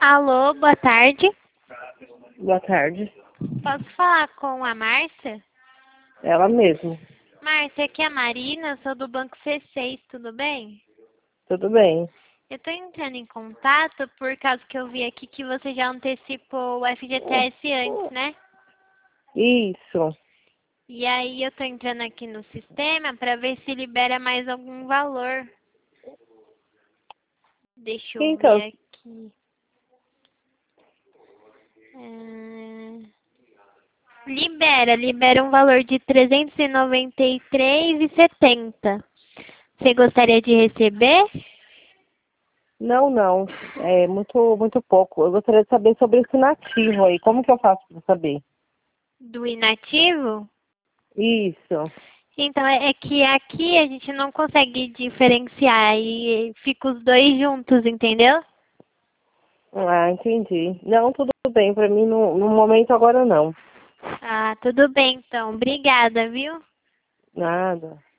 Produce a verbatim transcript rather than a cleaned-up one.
Alô, boa tarde. Boa tarde. Posso falar com a Márcia? Ela mesmo. Márcia, aqui é a Marina, sou do Banco C seis, tudo bem? Tudo bem. Eu tô entrando em contato por causa que eu vi aqui que você já antecipou o F G T S antes, né? Isso. E aí eu tô entrando aqui no sistema para ver se libera mais algum valor. Deixa eu Então, ver aqui. Ah, libera, libera um valor de trezentos e noventa e três reais e setenta. Você gostaria de receber? não, não. É muito, muito pouco. Eu gostaria de saber sobre esse nativo aí. Como que eu faço para saber? Do inativo? Isso. Então, é é que aqui a gente não consegue diferenciar e fica os dois juntos, entendeu? Ah, entendi. Não, tudo bem. Para mim, no, no momento agora não. Ah, tudo bem então. Obrigada, viu? Nada.